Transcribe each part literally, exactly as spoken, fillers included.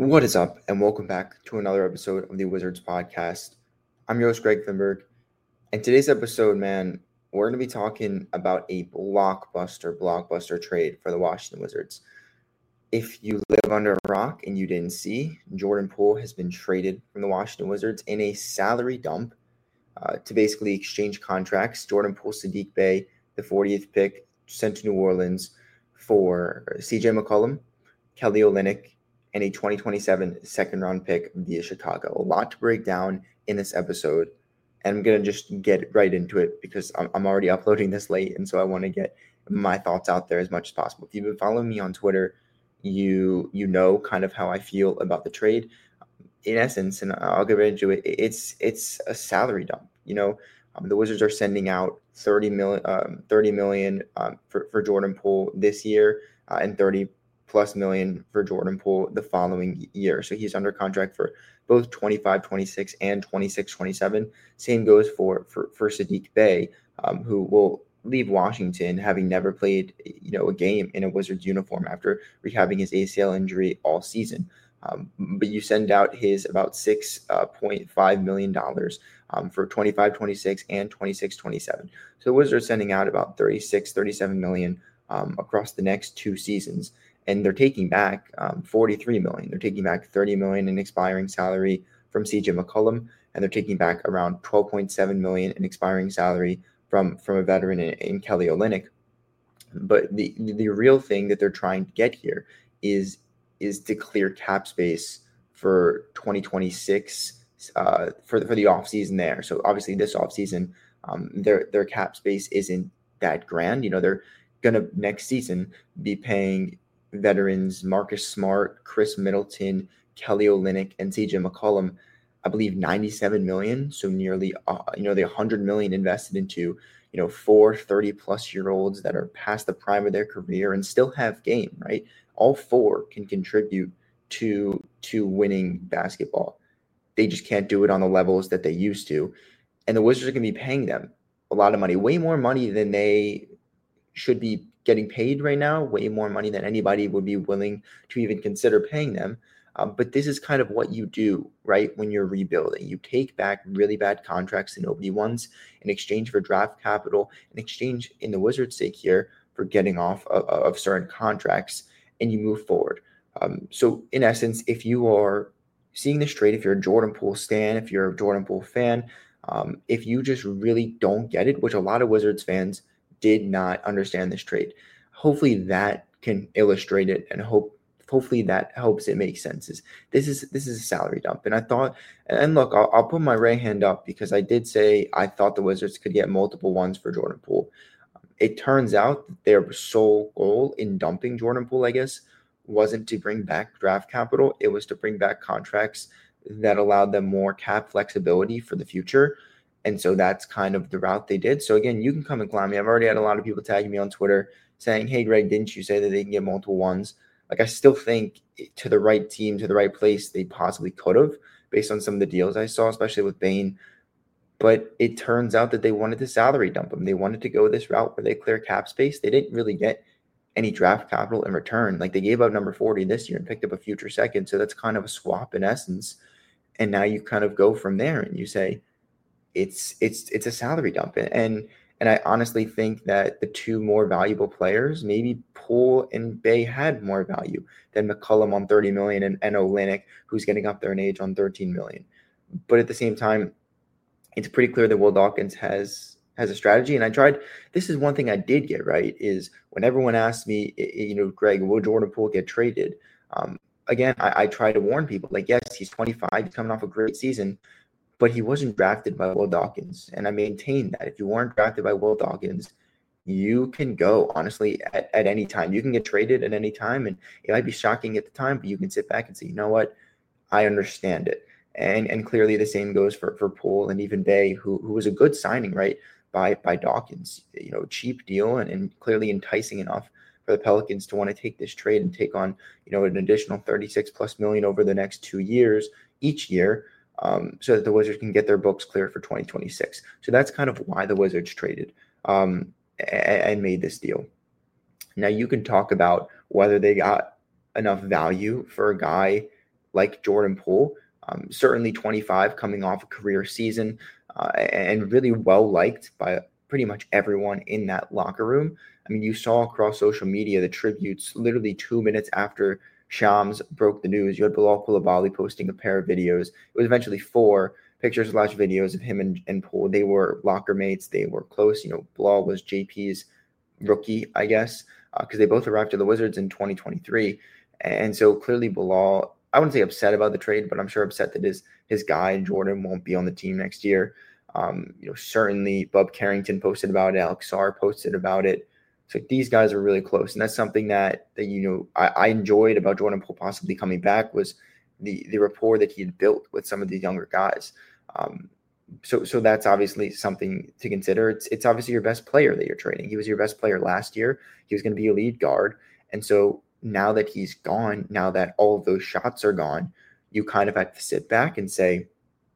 What is up, and welcome back to another episode of the Wizards podcast. I'm your host, Greg Finberg, and today's episode, man, we're going to be talking about a blockbuster, blockbuster trade for the Washington Wizards. If you live under a rock and you didn't see, Jordan Poole has been traded from the Washington Wizards in a salary dump uh, to basically exchange contracts. Jordan Poole, Saddiq Bey, the fortieth pick, sent to New Orleans for C J McCollum, Kelly Olynyk, and a twenty twenty-seven second-round pick via Chicago. A lot to break down in this episode, and I'm going to just get right into it because I'm, I'm already uploading this late, and so I want to get my thoughts out there as much as possible. If you've been following me on Twitter, you you know kind of how I feel about the trade. In essence, and I'll get right into it, it's it's a salary dump. You know, um, the Wizards are sending out thirty million, um, thirty million um, for, for Jordan Poole this year uh, and thirty plus million for Jordan Poole the following year. So he's under contract for both twenty-five twenty-six and twenty-six twenty-seven. Same goes for for, for Saddiq Bey, um, who will leave Washington having never played you know a game in a Wizards uniform after rehabbing his A C L injury all season. Um, but you send out his about six point five million dollars um, for twenty-five twenty-six and twenty-six twenty-seven. So the Wizards are sending out about thirty-six, thirty-seven million um, across the next two seasons. And they're taking back um, forty-three million. They're taking back thirty million in expiring salary from C J McCollum, and they're taking back around twelve point seven million in expiring salary from, from a veteran in, in Kelly Olynyk. But the the real thing that they're trying to get here is is to clear cap space for twenty twenty-six uh, for the, for the offseason there. So obviously this offseason, um, their their cap space isn't that grand. You know, they're gonna next season be paying veterans Marcus Smart, Chris Middleton, Kelly Olynyk, and C J McCollum, I believe ninety-seven million. So nearly, uh, you know, the one hundred million invested into, you know, four thirty plus year olds that are past the prime of their career and still have game, right? All four can contribute to, to winning basketball. They just can't do it on the levels that they used to. And the Wizards are going to be paying them a lot of money, way more money than they should be getting paid right now, way more money than anybody would be willing to even consider paying them. Um, but this is kind of what you do, right, when you're rebuilding. You take back really bad contracts that nobody wants in exchange for draft capital, in exchange, in the Wizards' sake here, for getting off of, of certain contracts, and you move forward. Um, so, in essence, if you are seeing this trade, if you're a Jordan Poole stan, if you're a Jordan Poole fan, um, if you just really don't get it, which a lot of Wizards fans did not understand this trade. Hopefully that can illustrate it, and hope hopefully that helps it make sense. Is this is this is a salary dump, and I thought, and look, I'll, I'll put my right hand up because I did say I thought the Wizards could get multiple ones for Jordan Poole. It turns out that their sole goal in dumping Jordan Poole, I guess, wasn't to bring back draft capital. It was to bring back contracts that allowed them more cap flexibility for the future. And so that's kind of the route they did. So again, you can come and climb me. I've already had a lot of people tagging me on Twitter saying, hey, Greg, didn't you say that they can get multiple ones? Like, I still think to the right team, to the right place, they possibly could have based on some of the deals I saw, especially with Bane. But it turns out that they wanted to salary dump them. They wanted to go this route where they clear cap space. They didn't really get any draft capital in return. Like, they gave up number forty this year and picked up a future second. So that's kind of a swap in essence. And now you kind of go from there and you say, It's it's it's a salary dump, and and I honestly think that the two more valuable players, maybe Poole and Bey, had more value than McCollum on thirty million and, and Olynyk, who's getting up there in age, on thirteen million. But at the same time, it's pretty clear that Will Dawkins has has a strategy. And I tried. This is one thing I did get right, is when everyone asked me, you know, Greg, will Jordan Poole get traded? Um, again, I, I try to warn people, like, yes, he's twenty-five, he's coming off a great season, but he wasn't drafted by Will Dawkins. And I maintain that if you weren't drafted by Will Dawkins, you can go, honestly, at, at any time. You can get traded at any time. And it might be shocking at the time, but you can sit back and say, you know what? I understand it. And and clearly the same goes for, for Poole and even Bey, who who was a good signing, right, by by Dawkins. You know, cheap deal and, and clearly enticing enough for the Pelicans to want to take this trade and take on, you know, an additional thirty-six plus million over the next two years, each year. Um, so that the Wizards can get their books cleared for twenty twenty-six. So that's kind of why the Wizards traded um, and, and made this deal. Now, you can talk about whether they got enough value for a guy like Jordan Poole, um, certainly twenty-five, coming off a career season, uh, and really well liked by pretty much everyone in that locker room. I mean, you saw across social media the tributes literally two minutes after Shams broke the news. You had Bilal Coulibaly posting a pair of videos. It was eventually four pictures slash videos of him and, and Poole. They were locker mates. They were close. You know, Bilal was J P's rookie, I guess, because uh, they both arrived to the Wizards in twenty twenty-three. And so clearly Bilal, I wouldn't say upset about the trade, but I'm sure upset that his his guy, Jordan, won't be on the team next year. Um, you know, certainly Bub Carrington posted about it. Alex Sarr posted about it. So these guys are really close. And that's something that, that you know, I, I enjoyed about Jordan Poole possibly coming back was the the rapport that he had built with some of the younger guys. Um, so so that's obviously something to consider. It's it's obviously your best player that you're trading. He was your best player last year. He was going to be a lead guard. And so now that he's gone, now that all of those shots are gone, you kind of have to sit back and say,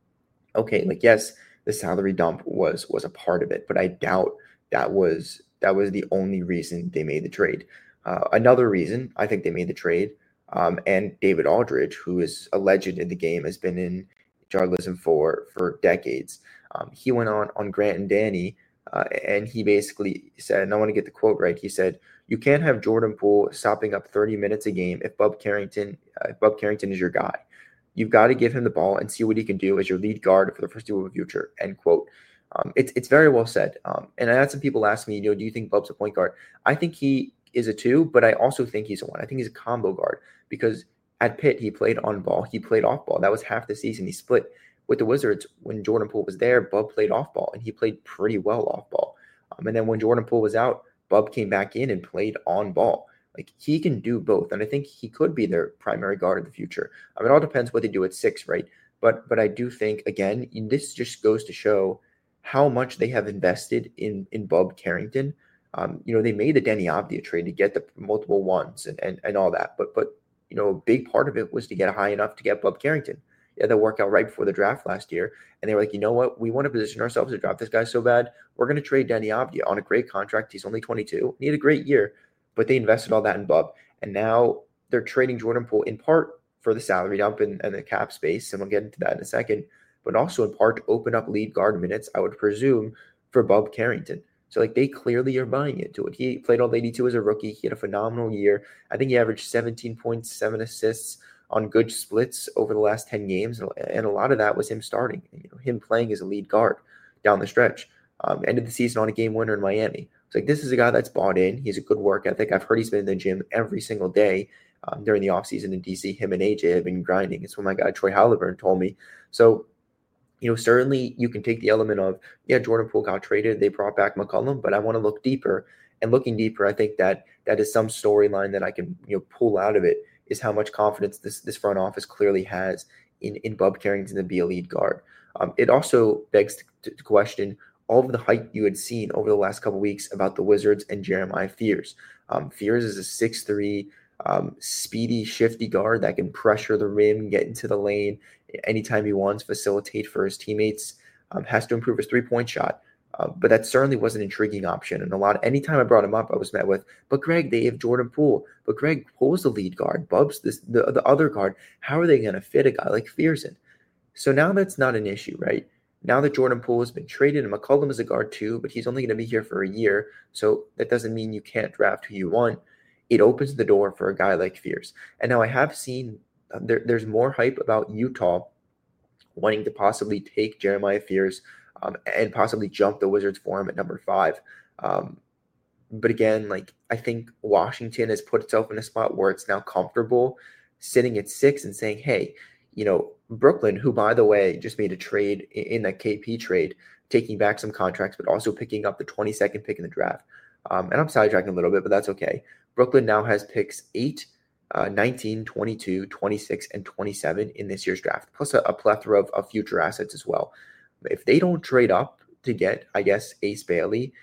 okay, like, yes, the salary dump was was a part of it, but I doubt that was that was the only reason they made the trade. Uh, another reason I think they made the trade, um, and David Aldridge, who is a legend in the game, has been in journalism for for decades. Um, he went on on Grant and Danny, uh, and he basically said, and I want to get the quote right. He said, "You can't have Jordan Poole stopping up thirty minutes a game if Bub Carrington, uh, if Bub Carrington is your guy. You've got to give him the ball and see what he can do as your lead guard for the foreseeable future." End quote. Um, it's it's very well said. Um, and I had some people ask me, you know, do you think Bub's a point guard? I think he is a two, but I also think he's a one. I think he's a combo guard because at Pitt he played on ball, he played off ball. That was half the season. He split with the Wizards when Jordan Poole was there. Bub played off ball and he played pretty well off ball. Um, and then when Jordan Poole was out, Bub came back in and played on ball. Like, he can do both, and I think he could be their primary guard in the future. I mean, it all depends what they do at six, right? But but I do think, again, this just goes to show how much they have invested in in Bub Carrington. Um, you know, they made the Deni Avdija trade to get the multiple ones and, and and all that, but but you know, a big part of it was to get high enough to get Bub Carrington. Yeah, that worked out right before the draft last year, and they were like, you know what, we want to position ourselves to draft this guy so bad, we're going to trade Deni Avdija on a great contract. He's only twenty-two. He had a great year. But they invested all that in Bub. And now they're trading Jordan Poole in part for the salary dump and, and the cap space. And we'll get into that in a second. But also in part to open up lead guard minutes, I would presume, for Bub Carrington. So, like, they clearly are buying into it. He played all eighty-two as a rookie. He had a phenomenal year. I think he averaged seventeen point seven assists on good splits over the last ten games. And a lot of that was him starting, you know, him playing as a lead guard down the stretch. Um, ended the season on a game winner in Miami. It's like, this is a guy that's bought in. He has a good work ethic. I've heard he's been in the gym every single day um, during the offseason in D C. Him and A J have been grinding. It's what my guy Troy Halliburton told me. So, you know, certainly you can take the element of, yeah, Jordan Poole got traded. They brought back McCollum, but I want to look deeper. And looking deeper, I think that that is some storyline that I can, you know, pull out of it, is how much confidence this this front office clearly has in, in Bub Carrington to be a lead guard. Um, it also begs to, to question all of the hype you had seen over the last couple of weeks about the Wizards and Jeremiah Fears. Um, Fears is a six three, um, speedy, shifty guard that can pressure the rim, get into the lane anytime he wants, facilitate for his teammates, um, has to improve his three-point shot. Uh, but that certainly was an intriguing option. And a lot, anytime I brought him up, I was met with, but Greg, they have Jordan Poole. But Greg, Poole's the lead guard. Bub's this, the, the other guard. How are they going to fit a guy like Fears in? So now that's not an issue, right? Now that Jordan Poole has been traded, and McCollum is a guard too, but he's only going to be here for a year, so that doesn't mean you can't draft who you want. It opens the door for a guy like Fears. And now I have seen uh, there, there's more hype about Utah wanting to possibly take Jeremiah Fears um, and possibly jump the Wizards for him at number five. Um, but again, like, I think Washington has put itself in a spot where it's now comfortable sitting at six and saying, hey, you know, Brooklyn, who, by the way, just made a trade in that K P trade, taking back some contracts, but also picking up the twenty-second pick in the draft. Um, and I'm sidetracking a little bit, but that's okay. Brooklyn now has picks eight, uh, nineteen, twenty-two, twenty-six, and twenty-seven in this year's draft, plus a, a plethora of, of future assets as well. If they don't trade up to get, I guess, Ace Bailey,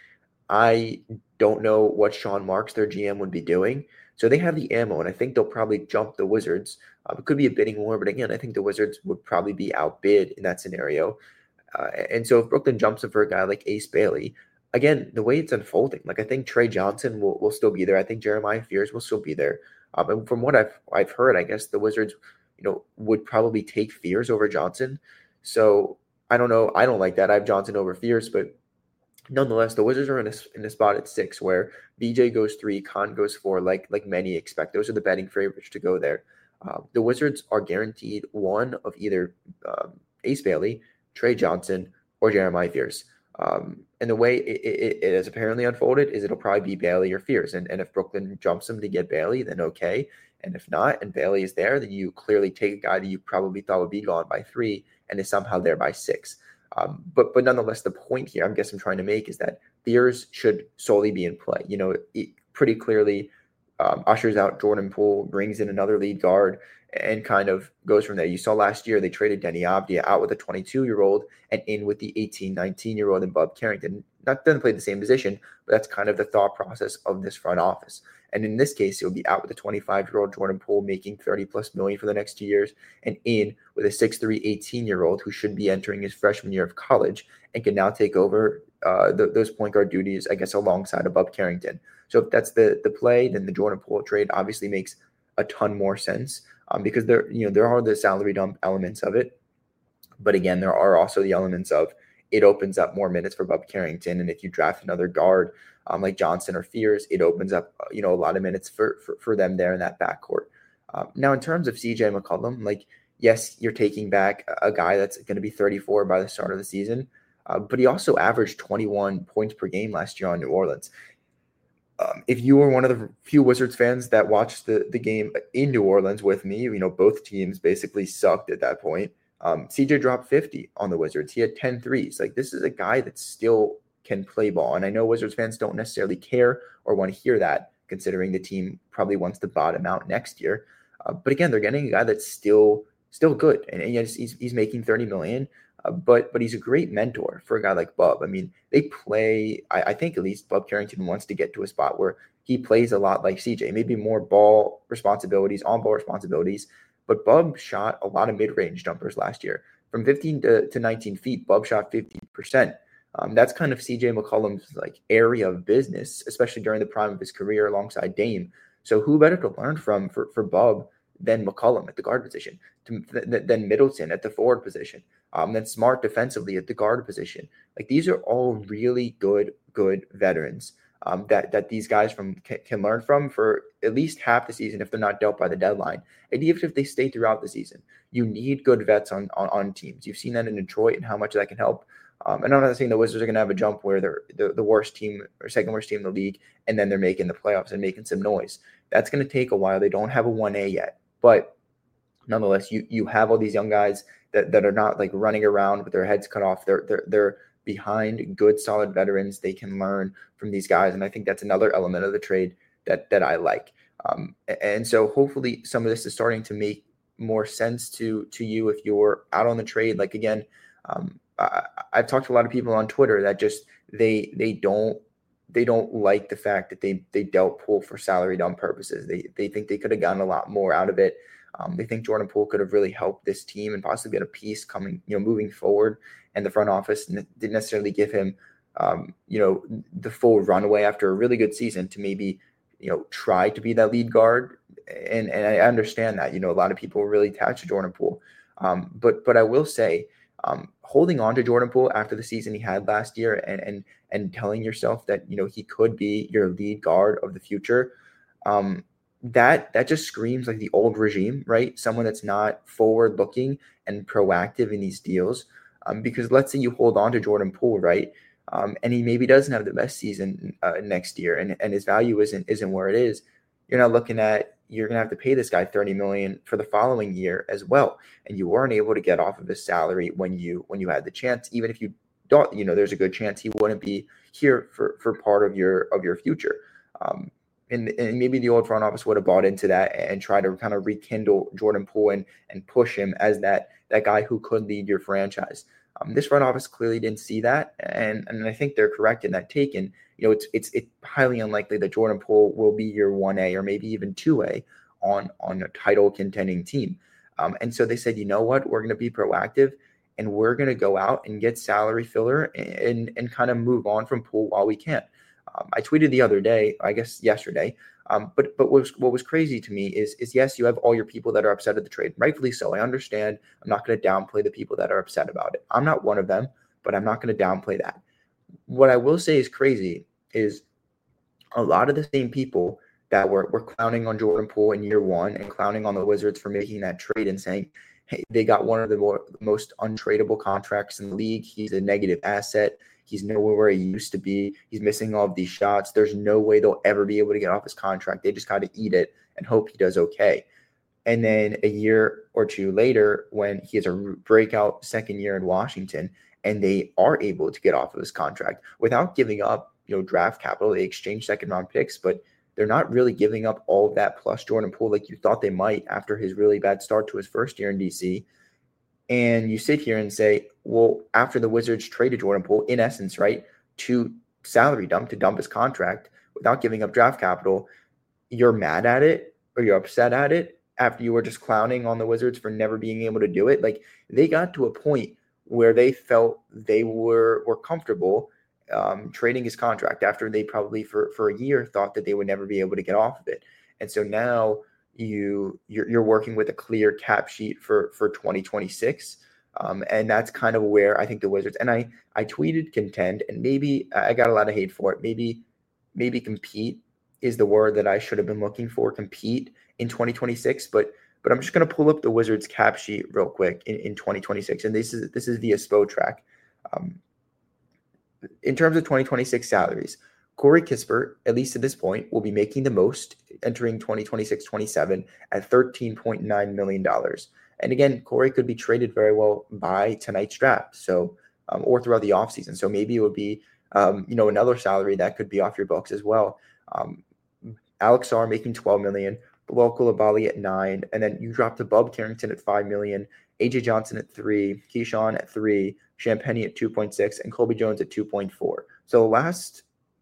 I don't know what Sean Marks, their G M, would be doing. So they have the ammo, and I think they'll probably jump the Wizards. Uh, it could be a bidding war, but again, I think the Wizards would probably be outbid in that scenario. Uh, and so if Brooklyn jumps in for a guy like Ace Bailey, again, the way it's unfolding, like, I think Trey Johnson will, will still be there. I think Jeremiah Fears will still be there. Um, and from what I've I've heard, I guess the Wizards you know, would probably take Fears over Johnson. So I don't know. I don't like that. I have Johnson over Fears, but nonetheless, the Wizards are in a, in a spot at six where B J goes three, Khan goes four, like like many expect. Those are the betting favorites to go there. Uh, the Wizards are guaranteed one of either um, Ace Bailey, Trey Johnson, or Jeremiah Fears. Um, and the way it, it, it has apparently unfolded is it'll probably be Bailey or Fears. And, and if Brooklyn jumps him to get Bailey, then okay. And if not, and Bailey is there, then you clearly take a guy that you probably thought would be gone by three and is somehow there by six. Um, but but nonetheless, the point here, I guess I'm trying to make, is that Fears should solely be in play. You know, it pretty clearly um, ushers out Jordan Poole, brings in another lead guard, and kind of goes from there. You saw last year they traded Denny Avdia out with a twenty-two-year-old and in with the eighteen, nineteen-year-old and Bob Carrington. Not doesn't play the same position, but that's kind of the thought process of this front office. And in this case, he'll be out with a twenty-five-year-old Jordan Poole making thirty plus million for the next two years, and in with a six three, eighteen-year-old who should be entering his freshman year of college and can now take over uh, the, those point guard duties, I guess, alongside of Bob Carrington. So if that's the the play, then the Jordan Poole trade obviously makes a ton more sense um, because there, you know, there are the salary dump elements of it, but again, there are also the elements of it opens up more minutes for Bob Carrington, and if you draft another guard um, like Johnson or Fears, it opens up you know a lot of minutes for for, for them there in that backcourt. Um, now, in terms of C J McCollum, like yes, you're taking back a guy that's going to be thirty-four by the start of the season, uh, but he also averaged twenty-one points per game last year on New Orleans. Um, if you were one of the few Wizards fans that watched the, the game in New Orleans with me, you know, both teams basically sucked at that point. Um, C J dropped fifty on the Wizards. He had ten threes. Like, this is a guy that still can play ball. And I know Wizards fans don't necessarily care or want to hear that, considering the team probably wants to bottom out next year. Uh, but again, they're getting a guy that's still still good. And, and yes, he's, he's making thirty million dollars. Uh, but but he's a great mentor for a guy like Bub. I mean, they play, I, I think at least Bub Carrington wants to get to a spot where he plays a lot like C J, maybe more ball responsibilities, on-ball responsibilities. But Bub shot a lot of mid-range jumpers last year. From fifteen to, to nineteen feet, Bub shot fifty percent. Um, that's kind of C J McCollum's like area of business, especially during the prime of his career alongside Dame. So who better to learn from for, for Bub than McCollum at the guard position, to, th- than Middleton at the forward position, um, then Smart defensively at the guard position. Like, these are all really good, good veterans um, that that these guys from can, can learn from for at least half the season if they're not dealt by the deadline. And even if they stay throughout the season, you need good vets on, on, on teams. You've seen that in Detroit and how much that can help. Um, and I'm not saying the Wizards are going to have a jump where they're the, the worst team or second worst team in the league, and then they're making the playoffs and making some noise. That's going to take a while. They don't have a one A yet. But nonetheless, you you have all these young guys that, that are not like running around with their heads cut off. They're they're they're behind good, solid veterans. They can learn from these guys, and I think that's another element of the trade that that I like. Um, and so hopefully some of this is starting to make more sense to to you if you're out on the trade. Like, again, um, I, I've talked to a lot of people on Twitter that just they they don't. They don't like the fact that they they dealt Poole for salary dump purposes. They they think they could have gotten a lot more out of it. Um, they think Jordan Poole could have really helped this team and possibly get a piece coming, you know, moving forward. And the front office didn't necessarily give him, um, you know, the full runway after a really good season to maybe, you know, try to be that lead guard. And and I understand that, you know, a lot of people were really attached to Jordan Poole. Um, but but I will say, um, holding on to Jordan Poole after the season he had last year and and and telling yourself that, you know, he could be your lead guard of the future, um, that that just screams like the old regime, right? Someone that's not forward looking and proactive in these deals. Um, because let's say you hold on to Jordan Poole, right? Um, and he maybe doesn't have the best season uh, next year, and, and his value isn't isn't where it is. You're not looking at you're gonna have to pay this guy thirty million dollars for the following year as well, and you weren't able to get off of his salary when you when you had the chance, even if you don't, you know, there's a good chance he wouldn't be here for, for part of your of your future. Um, and, and maybe the old front office would have bought into that and try to kind of rekindle Jordan Poole and, and push him as that that guy who could lead your franchise. Um, this front office clearly didn't see that, and and I think they're correct in that take. And you know, it's it's it's highly unlikely that Jordan Poole will be your one A or maybe even two A on on a title contending team. Um, and so they said, you know what, we're going to be proactive. And we're going to go out and get salary filler and, and, and kind of move on from Poole while we can. Um, I tweeted the other day, I guess yesterday, Um, but but what was, what was crazy to me is, is yes, you have all your people that are upset at the trade. Rightfully so. I understand. I'm not going to downplay the people that are upset about it. I'm not one of them, but I'm not going to downplay that. What I will say is crazy is a lot of the same people that were, were clowning on Jordan Poole in year one and clowning on the Wizards for making that trade and saying, hey, they got one of the more, most untradeable contracts in the league. He's a negative asset. He's nowhere where he used to be. He's missing all of these shots. There's no way they'll ever be able to get off his contract. They just got to eat it and hope he does okay. And then a year or two later, when he has a breakout second year in Washington, and they are able to get off of his contract without giving up, you know, draft capital. They exchange second round picks, but they're not really giving up all of that plus Jordan Poole like you thought they might after his really bad start to his first year in D C. And you sit here and say, well, after the Wizards traded Jordan Poole, in essence, right, to salary dump, to dump his contract without giving up draft capital, you're mad at it or you're upset at it after you were just clowning on the Wizards for never being able to do it. Like, they got to a point where they felt they were were comfortable um, trading his contract after they probably for, for a year thought that they would never be able to get off of it. And so now you you're, you're working with a clear cap sheet for for twenty twenty-six. Um, and that's kind of where I think the Wizards, and I I tweeted contend, and maybe I got a lot of hate for it. Maybe maybe compete is the word that I should have been looking for, compete in twenty twenty-six, but But I'm just going to pull up the Wizards cap sheet real quick in, in twenty twenty-six. And this is this is via Spotrac. Um, in terms of twenty twenty-six salaries, Corey Kispert, at least at this point, will be making the most entering twenty twenty-six twenty-seven at thirteen point nine million dollars. And again, Corey could be traded very well by tonight's draft, so um, or throughout the offseason. So maybe it would be um, you know, another salary that could be off your books as well. Um, Alex Sarr making twelve million dollars. Bilal Coulibaly at nine, and then you drop to Bub Carrington at five million, A J Johnson at three, Keyshawn at three, Champagnie at two point six, and Colby Jones at two point four. So the last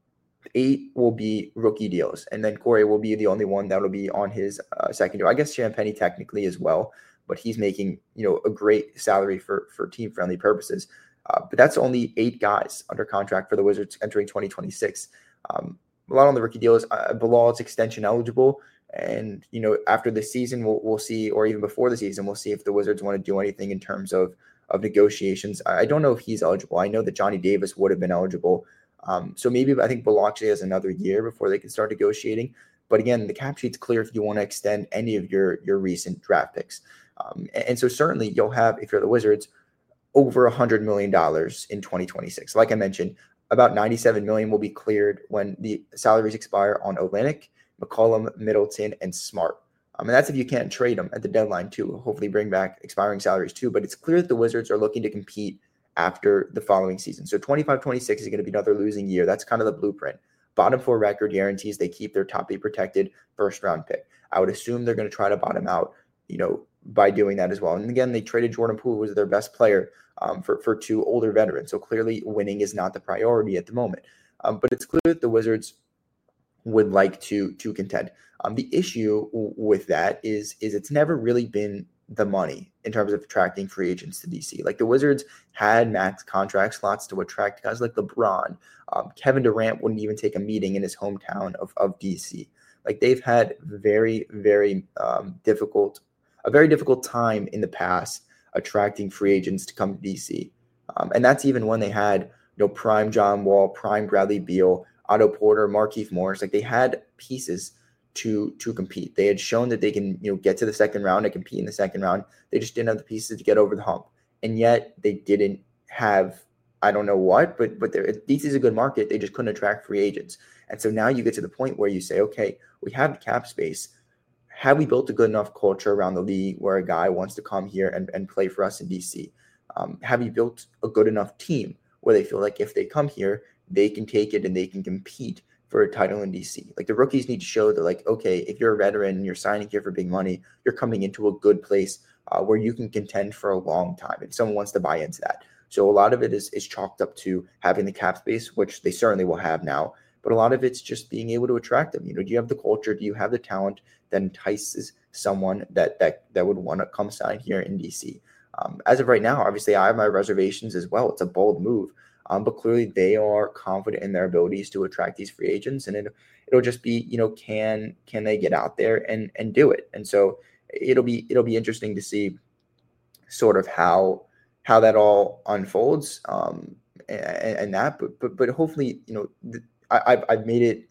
eight will be rookie deals, and then Corey will be the only one that will be on his uh, second deal. I guess Champagnie technically as well, but he's making, you know, a great salary for for team friendly purposes. Uh, but that's only eight guys under contract for the Wizards entering twenty twenty-six. Um, a lot on the rookie deals. Uh, Bilal is extension eligible. And, you know, after the season, we'll, we'll see, or even before the season, we'll see if the Wizards want to do anything in terms of, of negotiations. I don't know if he's eligible. I know that Johnny Davis would have been eligible. Um, so maybe I think Bilal actually has another year before they can start negotiating. But again, the cap sheet's clear if you want to extend any of your, your recent draft picks. Um, and, and so certainly you'll have, if you're the Wizards, over one hundred million dollars in twenty twenty-six. Like I mentioned, about ninety-seven million dollars will be cleared when the salaries expire on Olynyk, McCollum, Middleton, and Smart. Um, and that's if you can't trade them at the deadline too. Hopefully bring back expiring salaries too. But it's clear that the Wizards are looking to compete after the following season. So twenty-five twenty-six is going to be another losing year. That's kind of the blueprint. Bottom four record guarantees they keep their top eight protected first round pick. I would assume they're going to try to bottom out, you know, by doing that as well. And again, they traded Jordan Poole, who was their best player, um, for, for two older veterans. So clearly winning is not the priority at the moment. Um, but it's clear that the Wizards would like to to contend. Um, the issue w- with that is is it's never really been the money in terms of attracting free agents to D C. Like the Wizards had max contract slots to attract guys like LeBron. Um, Kevin Durant wouldn't even take a meeting in his hometown of, of D C. Like they've had very, very um, difficult, a very difficult time in the past attracting free agents to come to D C. Um, and that's even when they had, you know, prime John Wall, prime Bradley Beal, Otto Porter, Markieff Morris. Like they had pieces to to compete. They had shown that they can, you know, get to the second round and compete in the second round. They just didn't have the pieces to get over the hump. And yet they didn't have, I don't know what, but but D C is a good market. They just couldn't attract free agents. And so now you get to the point where you say, okay, we have the cap space. Have we built a good enough culture around the league where a guy wants to come here and, and play for us in D C? Um, have you built a good enough team where they feel like if they come here, they can take it and they can compete for a title in D C? Like the rookies need to show that, like, okay, if you're a veteran and you're signing here for big money, you're coming into a good place uh, where you can contend for a long time, and someone wants to buy into that. So a lot of it is is chalked up to having the cap space, which they certainly will have now, but a lot of it's just being able to attract them. You know, do you have the culture? Do you have the talent that entices someone that that that would want to come sign here in D C? Um, as of right now, obviously, I have my reservations as well. It's a bold move. Um, but clearly they are confident in their abilities to attract these free agents. And it, it'll just be, you know, can can they get out there and and do it? And so it'll be it'll be interesting to see sort of how how that all unfolds, um, and, and that. But but but hopefully, you know, th- I, I've I've made it.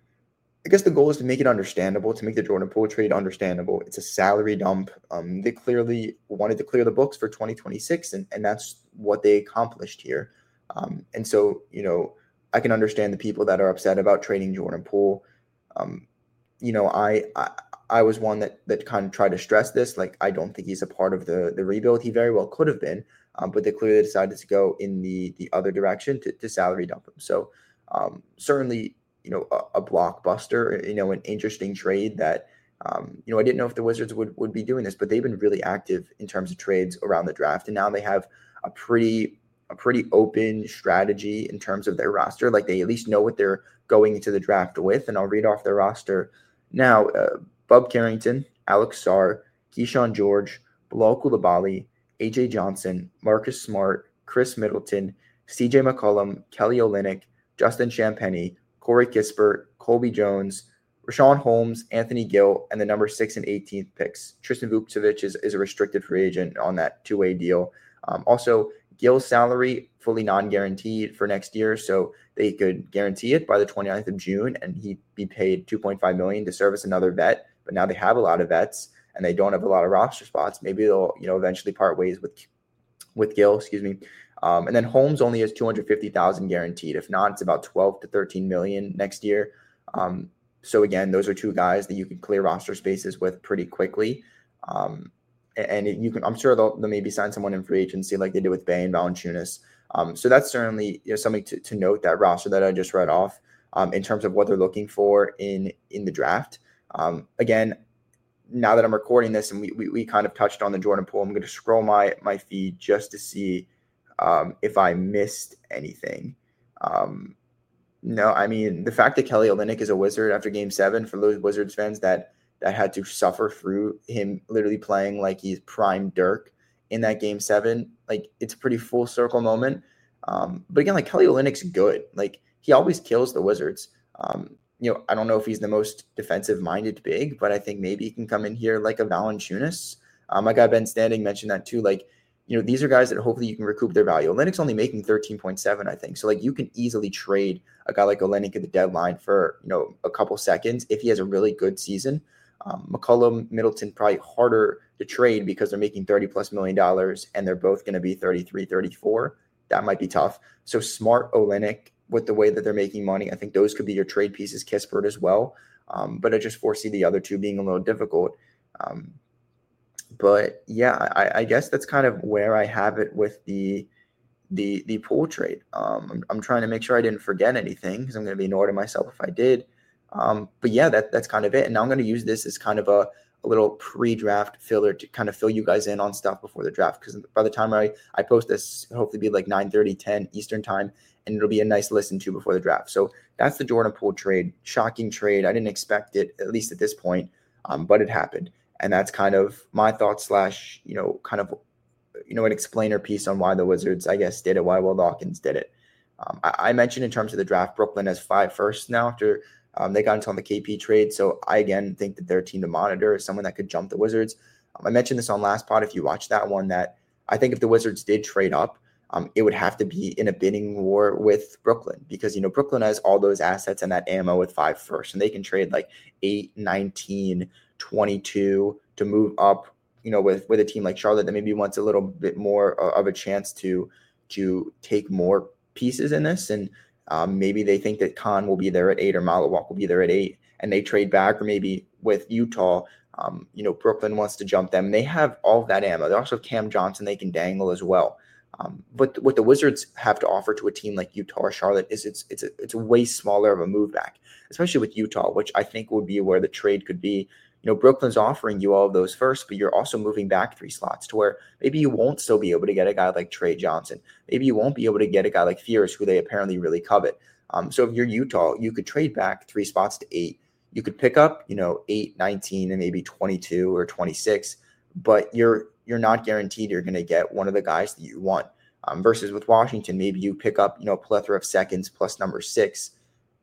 I guess the goal is to make it understandable, to make the Jordan Poole trade understandable. It's a salary dump. Um, they clearly wanted to clear the books for twenty twenty-six, and, and that's what they accomplished here. Um, and so, you know, I can understand the people that are upset about trading Jordan Poole. Um, you know, I, I I was one that that kind of tried to stress this. Like, I don't think he's a part of the the rebuild. He very well could have been, um, but they clearly decided to go in the the other direction to, to salary dump him. So um, certainly, you know, a, a blockbuster, you know, an interesting trade that, um, you know, I didn't know if the Wizards would, would be doing this, but they've been really active in terms of trades around the draft. And now they have a pretty, a pretty open strategy in terms of their roster. Like, they at least know what they're going into the draft with. And I'll read off their roster now. uh, Bub Carrington, Alex Sarr, Keyshawn George, Bilal Coulibaly, A J Johnson, Marcus Smart, Chris Middleton, C J McCollum, Kelly Olynyk, Justin Champagnie, Corey Kispert, Colby Jones, Rashawn Holmes, Anthony Gill, and the number six and eighteenth picks. Tristan Vukcevic is, is a restricted free agent on that two-way deal. Um, also, Gill's salary fully non-guaranteed for next year, so they could guarantee it by the twenty-ninth of June, and he'd be paid two point five million dollars to service another vet. But now they have a lot of vets, and they don't have a lot of roster spots. Maybe they'll, you know, eventually part ways with with Gill, excuse me. Um, and then Holmes only has two hundred fifty thousand guaranteed. If not, it's about twelve to thirteen million next year. Um, so again, those are two guys that you can clear roster spaces with pretty quickly. Um, and you can, I'm sure they'll, they'll maybe sign someone in free agency like they did with Bey and Valanciunas. Um, so that's certainly, you know, something to, to note, that roster that I just read off, um, in terms of what they're looking for in, in the draft. Um, again, now that I'm recording this and we, we, we kind of touched on the Jordan Poole, I'm going to scroll my, my feed just to see um, if I missed anything. Um, no, I mean, the fact that Kelly Olynyk is a Wizard after game seven, for those Wizards fans that, that had to suffer through him literally playing like he's prime Dirk in that game seven, like, it's a pretty full circle moment. Um, but again, like, Kelly Olynyk's good. Like, he always kills the Wizards. Um, you know, I don't know if he's the most defensive-minded big, but I think maybe he can come in here like a Valanciunas. Um, my guy Ben Standing mentioned that too. Like, you know, these are guys that hopefully you can recoup their value. Olynyk's only making thirteen point seven, I think. So, like, you can easily trade a guy like Olynyk at the deadline for, you know, a couple seconds if he has a really good season. Um, McCollum, Middleton, probably harder to trade because they're making thirty plus million dollars and they're both going to be thirty-three, thirty-four. That might be tough. So Smart, Olynyk, with the way that they're making money, I think those could be your trade pieces. Kispert as well. Um, but I just foresee the other two being a little difficult. Um, but yeah, I, I guess that's kind of where I have it with the the the Poole trade. Um, I'm, I'm trying to make sure I didn't forget anything because I'm going to be annoyed at myself if I did. Um, but yeah, that that's kind of it. And now I'm going to use this as kind of a, a little pre-draft filler to kind of fill you guys in on stuff before the draft. Because by the time I, I post this, it'll hopefully be like nine thirty, ten Eastern time, and it'll be a nice listen to before the draft. So that's the Jordan Poole trade. Shocking trade. I didn't expect it, at least at this point, um, but it happened. And that's kind of my thoughts slash, you know, kind of, you know, an explainer piece on why the Wizards, I guess, did it, why Will Dawkins did it. Um, I, I mentioned in terms of the draft, Brooklyn has five firsts now after um, they got into on the K P trade. So I, again, think that their team to monitor is someone that could jump the Wizards. Um, I mentioned this on last pod, if you watched that one, that I think if the Wizards did trade up, um, it would have to be in a bidding war with Brooklyn because, you know, Brooklyn has all those assets and that ammo with five firsts, and they can trade like eight, nineteen, twenty-two to move up, you know, with, with a team like Charlotte that maybe wants a little bit more of a chance to, to take more pieces in this. And um, maybe they think that Khan will be there at eight or Malawak will be there at eight and they trade back, or maybe with Utah, um, you know, Brooklyn wants to jump them. They have all of that ammo. They also have Cam Johnson they can dangle as well. Um, but what the Wizards have to offer to a team like Utah or Charlotte is it's it's a, it's a way smaller of a move back, especially with Utah, which I think would be where the trade could be. You know, Brooklyn's offering you all of those first, but you're also moving back three slots to where maybe you won't still be able to get a guy like Trey Johnson. Maybe you won't be able to get a guy like Fears, who they apparently really covet. Um, so if you're Utah, you could trade back three spots to eight. You could pick up, you know, eight, nineteen, and maybe twenty-two or twenty-six, but you're you're not guaranteed you're going to get one of the guys that you want. Um, versus with Washington, maybe you pick up, you know, a plethora of seconds plus number six.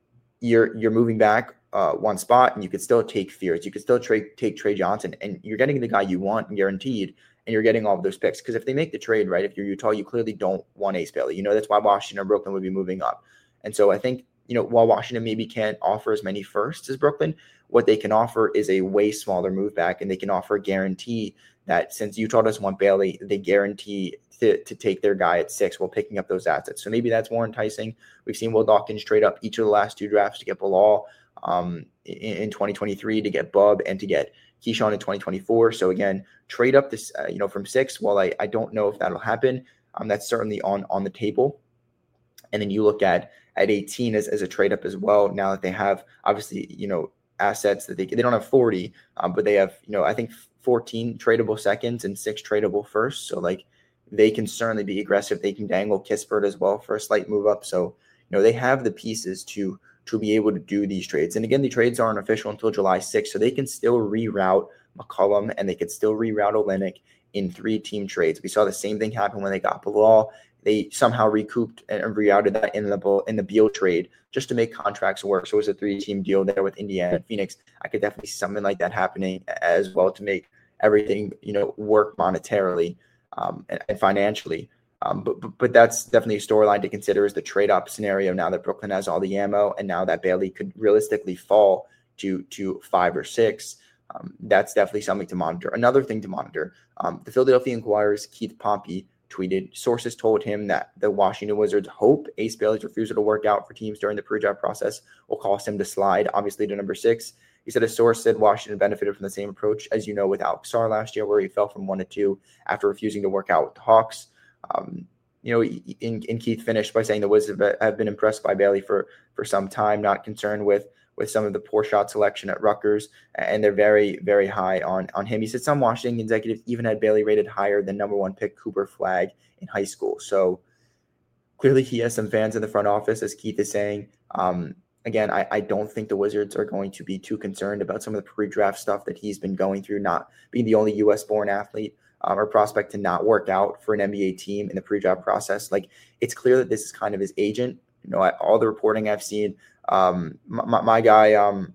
you're you're moving back uh, one spot, and you could still take Fears. You could still trade take Trey Johnson, and you're getting the guy you want and guaranteed, and you're getting all of those picks. Because if they make the trade, right, if you're Utah, you clearly don't want Ace Bailey. You know that's why Washington or Brooklyn would be moving up. And so I think, you know, while Washington maybe can't offer as many firsts as Brooklyn, what they can offer is a way smaller move back, and they can offer a guarantee that since Utah doesn't want Bailey, they guarantee to, to take their guy at six while picking up those assets. So maybe that's more enticing. We've seen Will Dawkins trade up each of the last two drafts to get Bilal um, in, in twenty twenty-three, to get Bub, and to get Keyshawn in twenty twenty-four. So again, trade up this, uh, you know, from six. While I, I don't know if that'll happen, um, that's certainly on, on the table. And then you look at at eighteen as, as a trade up as well. Now that they have obviously, you know, assets that they they don't have forty, um, but they have, you know, I think fourteen tradable seconds and six tradable firsts. So like they can certainly be aggressive. They can dangle Kispert as well for a slight move up. So, you know, they have the pieces to to be able to do these trades. And again, the trades aren't official until July sixth, so they can still reroute McCollum and they can still reroute Olynyk in three team trades. We saw the same thing happen when they got Bilal. They somehow recouped and rerouted that in the in the Beal trade just to make contracts work. So it was a three-team deal there with Indiana and Phoenix. I could definitely see something like that happening as well to make everything, you know, work monetarily um, and, and financially. Um, but, but but that's definitely a storyline to consider, is the trade-up scenario now that Brooklyn has all the ammo, and now that Bailey could realistically fall to to five or six. Um, that's definitely something to monitor. Another thing to monitor, um, the Philadelphia Inquirer's Keith Pompey tweeted, sources told him that the Washington Wizards hope Ace Bailey's refusal to work out for teams during the pre-draft process will cause him to slide, obviously, to number six. He said a source said Washington benefited from the same approach, as you know, with Alex Sarr last year, where he fell from one to two after refusing to work out with the Hawks. Um, you know, in, in Keith finished by saying the Wizards have been impressed by Bailey for, for some time, not concerned with with some of the poor shot selection at Rutgers, and they're very, very high on, on him. He said some Washington executives even had Bailey rated higher than number one pick Cooper Flagg in high school. So clearly he has some fans in the front office, as Keith is saying. Um, again, I, I don't think the Wizards are going to be too concerned about some of the pre-draft stuff that he's been going through, not being the only U S-born athlete um, or prospect to not work out for an N B A team in the pre-draft process. Like, it's clear that this is kind of his agent. You know, all the reporting I've seen, um, my, my guy, um,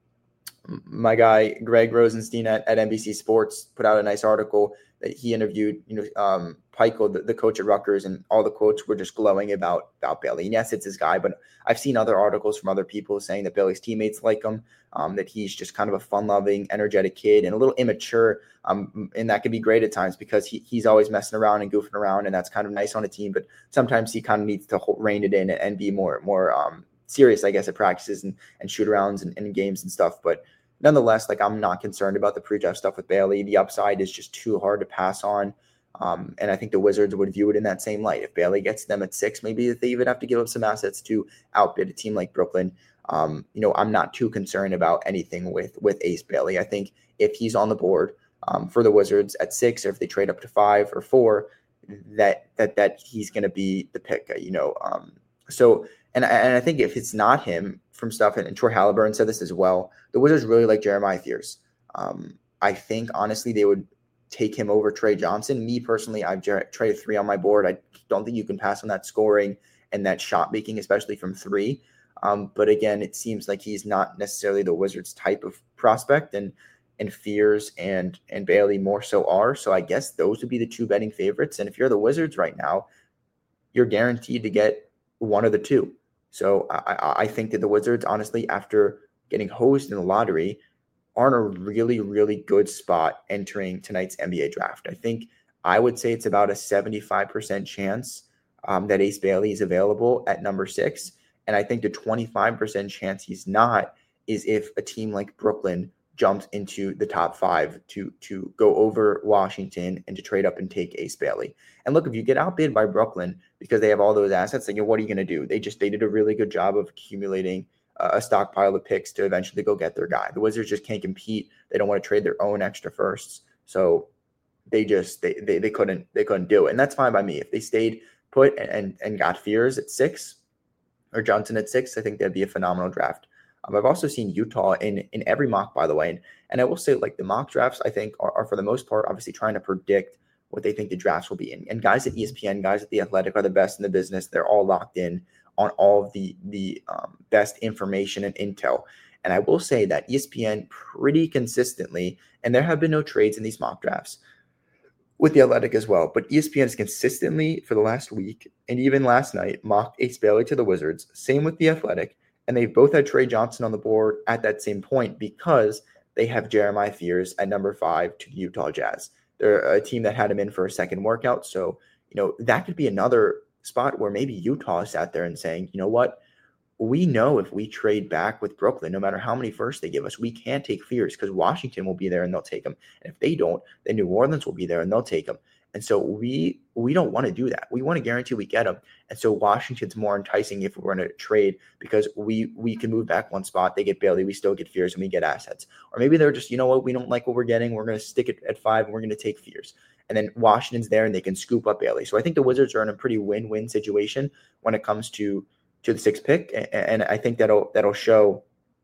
my guy, Greg Rosenstein at, at N B C Sports put out a nice article that he interviewed, you know, um, Peichel, the, the coach at Rutgers, and all the quotes were just glowing about, about Bailey. And yes, it's his guy, but I've seen other articles from other people saying that Bailey's teammates like him, um, that he's just kind of a fun-loving, energetic kid and a little immature. Um, and that can be great at times because he, he's always messing around and goofing around, and that's kind of nice on a team. But sometimes he kind of needs to hold, rein it in and be more, more um, serious, I guess, at practices and, and shoot-arounds and, and games and stuff. But nonetheless, like, I'm not concerned about the pre-draft stuff with Bailey. The upside is just too hard to pass on. Um, and I think the Wizards would view it in that same light. If Bailey gets them at six, maybe they even have to give up some assets to outbid a team like Brooklyn. Um, you know, I'm not too concerned about anything with, with Ace Bailey. I think if he's on the board um, for the Wizards at six, or if they trade up to five or four, that, that, that he's going to be the pick, you know? Um, so, and, and I think if it's not him, from stuff, and, and Troy Halliburton said this as well, the Wizards really like Jeremiah Fears. Um, I think, honestly, they would take him over Trey Johnson. Me, personally, I've Jer- Trey three on my board. I don't think you can pass on that scoring and that shot making, especially from three. Um, but again, it seems like he's not necessarily the Wizards type of prospect, and and Fears and, and Bailey more so are. So I guess those would be the two betting favorites. And if you're the Wizards right now, you're guaranteed to get one of the two. So I, I think that the Wizards, honestly, after getting hosed in the lottery, are in a really, really good spot entering tonight's N B A draft. I think I would say it's about a seventy-five percent chance um, that Ace Bailey is available at number six. And I think the twenty-five percent chance he's not is if a team like Brooklyn jumps into the top five to, to go over Washington and to trade up and take Ace Bailey. And look, if you get outbid by Brooklyn because they have all those assets, like, you know, what are you going to do? They just, they did a really good job of accumulating uh, a stockpile of picks to eventually go get their guy. The Wizards just can't compete. They don't want to trade their own extra firsts. So they just, they, they, they couldn't, they couldn't do it. And that's fine by me. If they stayed put and, and, and got Fears at six or Johnson at six, I think that'd be a phenomenal draft. Um, I've also seen Utah in, in every mock, by the way. And, and I will say, like, the mock drafts, I think, are, are for the most part, obviously trying to predict what they think the drafts will be. And, and guys at E S P N, guys at The Athletic are the best in the business. They're all locked in on all of the the um, best information and intel. And I will say that E S P N pretty consistently, and there have been no trades in these mock drafts with the Athletic as well, but E S P N has consistently for the last week and even last night mocked Ace Bailey to the Wizards. Same with the Athletic, and they both had Trey Johnson on the board at that same point because they have Jeremiah Fears at number five to the Utah Jazz. They're a team that had him in for a second workout, so you know that could be another spot where maybe Utah is out there and saying, you know what, we know if we trade back with Brooklyn, no matter how many firsts they give us, we can't take Fears because Washington will be there and they'll take them. And if they don't, then New Orleans will be there and they'll take them. And so we we don't want to do that. We want to guarantee we get them. And so Washington's more enticing if we're going to trade because we we can move back one spot. They get Bailey, we still get Fears, and we get assets. Or maybe they're just, you know what, we don't like what we're getting. We're going to stick it at five and we're going to take Fears. And then Washington's there and they can scoop up Bailey. So I think the Wizards are in a pretty win-win situation when it comes to to the sixth pick, and I think that'll that'll show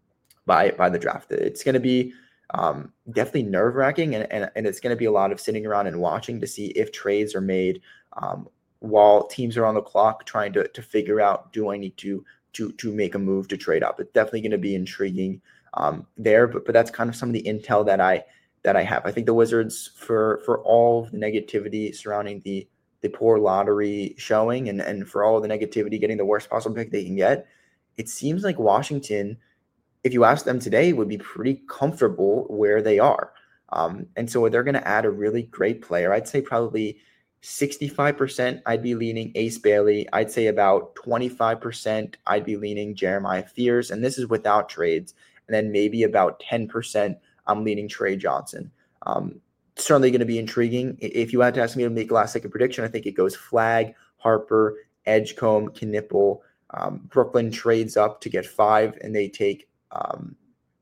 by by the draft. It's going to be um, definitely nerve wracking, and, and and it's going to be a lot of sitting around and watching to see if trades are made um, while teams are on the clock trying to to figure out, do I need to to to make a move to trade up? It's definitely going to be intriguing um, there, but but that's kind of some of the intel that I that I have. I think the Wizards, for for all the negativity surrounding the the poor lottery showing and, and for all the negativity getting the worst possible pick they can get, it seems like Washington, if you ask them today, would be pretty comfortable where they are. Um, and so they're going to add a really great player. I'd say probably sixty-five percent I'd be leaning Ace Bailey. I'd say about twenty-five percent I'd be leaning Jeremiah Fears. And this is without trades. And then maybe about ten percent I'm leaning Trey Johnson. Um, Certainly going to be intriguing. If you had to ask me to make a last second prediction, I think it goes Flag, Harper, Edgecombe, Knipple. Um, Brooklyn trades up to get five, and they take um,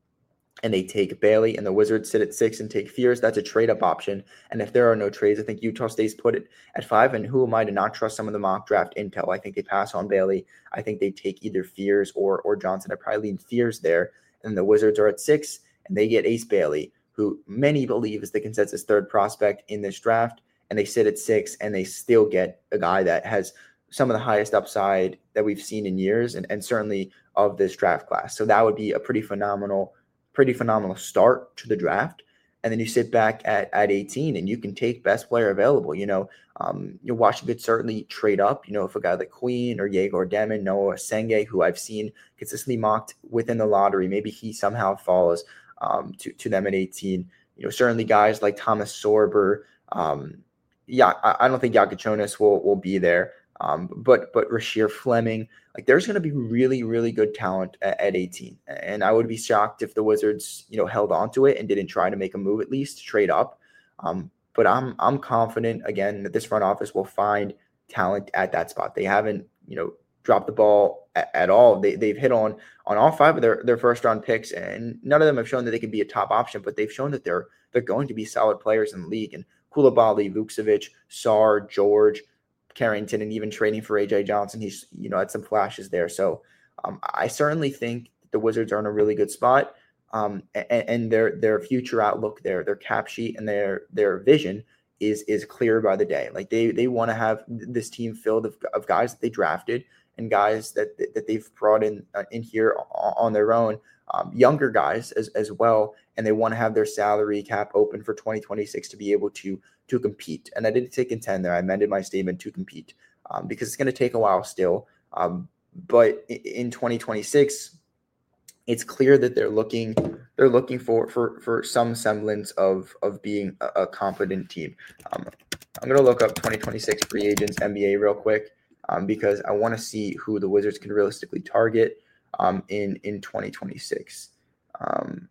and they take Bailey, and the Wizards sit at six and take Fears. That's a trade up option. And if there are no trades, I think Utah stays put it at five. And who am I to not trust some of the mock draft intel? I think they pass on Bailey. I think they take either Fears or or Johnson. I probably lean Fears there. And the Wizards are at six, and they get Ace Bailey, who many believe is the consensus third prospect in this draft, and they sit at six, and they still get a guy that has some of the highest upside that we've seen in years, and, and certainly of this draft class. So that would be a pretty phenomenal, pretty phenomenal start to the draft. And then you sit back at, at eighteen, and you can take best player available. You know, um, you know, Washington could certainly trade up. You know, if a guy like Queen or Yegor Demon, Noah Senge, who I've seen consistently mocked within the lottery, maybe he somehow falls Um, to, to them at eighteen. You know, certainly guys like Thomas Sorber. Um, yeah, I, I don't think Yakuchonis will will be there. Um, but but Rasheer Fleming, like there's going to be really, really good talent at, at eighteen. And I would be shocked if the Wizards, you know, held on to it and didn't try to make a move at least to trade up. Um, but I'm I'm confident again that this front office will find talent at that spot. They haven't, you know, dropped the ball at, at all. They they've hit on on all five of their, their first round picks, and none of them have shown that they can be a top option, but they've shown that they're they're going to be solid players in the league. And Koulibaly, Vukcevic, Sarr, George, Carrington, and even trading for A J Johnson, he's you know had some flashes there. So um, I certainly think the Wizards are in a really good spot, um, and, and their their future outlook, their their cap sheet, and their their vision is is clear by the day. Like they they want to have this team filled of, of guys that they drafted and guys that that they've brought in uh, in here on their own, um, younger guys as, as well, and they want to have their salary cap open for twenty twenty-six to be able to to compete. And I didn't say contend there; I amended my statement to compete um, because it's going to take a while still. Um, but in twenty twenty-six, it's clear that they're looking they're looking for for for some semblance of of being a, a competent team. Um, I'm going to look up twenty twenty-six free agents N B A real quick. Um, because I want to see who the Wizards can realistically target um, in in twenty twenty-six. Um,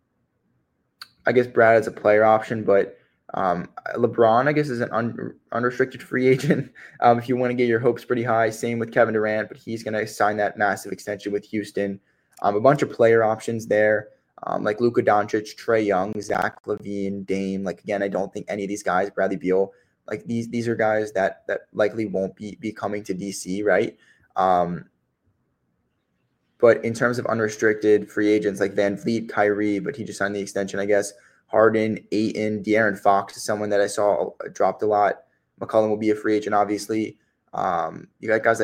I guess Brad is a player option, but um, LeBron, I guess, is an un- unrestricted free agent. Um, if you want to get your hopes pretty high, same with Kevin Durant, but he's going to sign that massive extension with Houston. Um, a bunch of player options there, um, like Luka Doncic, Trae Young, Zach LaVine, Dame. Like again, I don't think any of these guys, Bradley Beal. Like these, these are guys that that likely won't be, be coming to D C, right? Um, but in terms of unrestricted free agents like Van Vliet, Kyrie, but he just signed the extension, I guess. Harden, Ayton, De'Aaron Fox is someone that I saw dropped a lot. McCollum will be a free agent, obviously. Um, you got guys like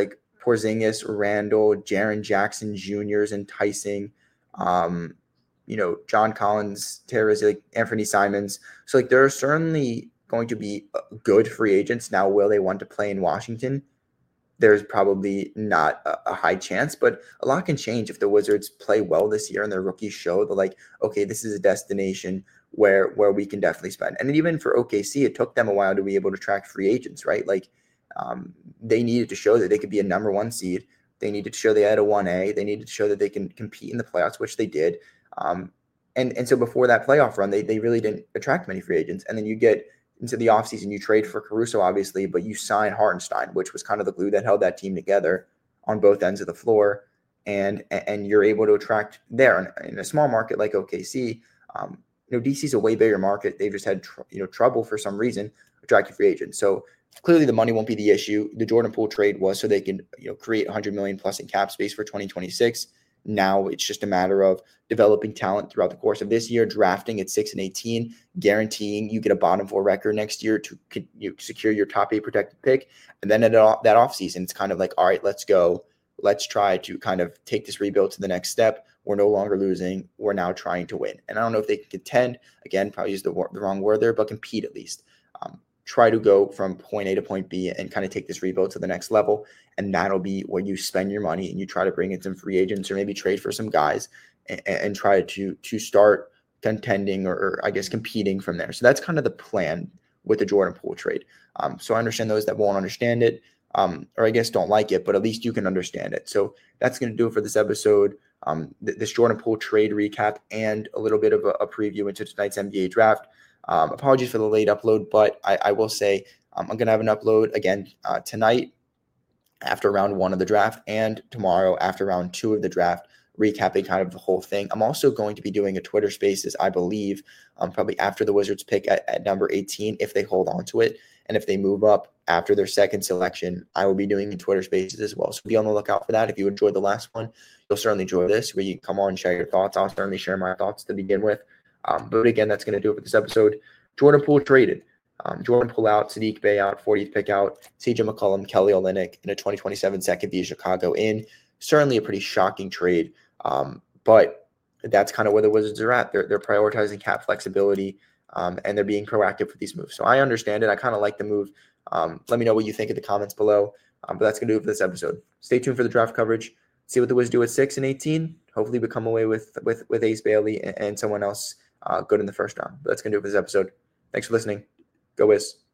Porzingis, Randall, Jaren Jackson Junior is enticing. Um, you know, John Collins, Terry, like Anthony Simons. So like there are certainly going to be good free agents. Now, will they want to play in Washington? There's probably not a, a high chance, but a lot can change if the Wizards play well this year and their rookies show that, like, okay, this is a destination where where we can definitely spend. And even for O K C, it took them a while to be able to track free agents, right? Like, um, they needed to show that they could be a number one seed. They needed to show they had a one A. They needed to show that they can compete in the playoffs, which they did. Um, and and so before that playoff run, they they really didn't attract many free agents. And then you get into the offseason, you trade for Caruso, obviously, but you sign Hartenstein, which was kind of the glue that held that team together on both ends of the floor. And and you're able to attract there. In, in a small market like O K C, um, you know, D C is a way bigger market. They've just had tr- you know trouble for some reason attracting free agents. So clearly the money won't be the issue. The Jordan Poole trade was so they can you know create one hundred million plus in cap space for twenty twenty-six. Now it's just a matter of developing talent throughout the course of this year, drafting at six and eighteen, guaranteeing you get a bottom four record next year to you know, secure your top eight protected pick. And then at that offseason, it's kind of like, all right, let's go. Let's try to kind of take this rebuild to the next step. We're no longer losing. We're now trying to win. And I don't know if they can contend. Again, probably use the, the wrong word there, but compete at least. Um, try to go from point A to point B and kind of take this rebuild to the next level. And that'll be where you spend your money and you try to bring in some free agents or maybe trade for some guys and, and try to to start contending or, or I guess competing from there. So that's kind of the plan with the Jordan Poole trade. Um, so I understand those that won't understand it um, or I guess don't like it, but at least you can understand it. So that's going to do it for this episode. Um, th- this Jordan Poole trade recap and a little bit of a, a preview into tonight's N B A draft. Um, apologies for the late upload, but I, I will say um, I'm going to have an upload again uh, tonight after round one of the draft and tomorrow after round two of the draft, recapping kind of the whole thing. I'm also going to be doing a Twitter Spaces, I believe, um, probably after the Wizards pick at, at number eighteen, if they hold on to it. And if they move up after their second selection, I will be doing Twitter Spaces as well. So be on the lookout for that. If you enjoyed the last one, you'll certainly enjoy this, where you can come on and share your thoughts. I'll certainly share my thoughts to begin with. Um, but again, that's going to do it for this episode. Jordan Poole traded. Um, Jordan Poole out, Saddiq Bey out, fortieth pick out, C J McCollum, Kelly Olynyk, and a twenty twenty-seven second via Chicago in. Certainly a pretty shocking trade, um, but that's kind of where the Wizards are at. They're, they're prioritizing cap flexibility, um, and they're being proactive with these moves. So I understand it. I kind of like the move. Um, let me know what you think in the comments below. Um, but that's going to do it for this episode. Stay tuned for the draft coverage. See what the Wizards do at six and eighteen. Hopefully we come away with with with Ace Bailey and, and someone else uh, good in the first round. But that's going to do it for this episode. Thanks for listening. Go Wiz.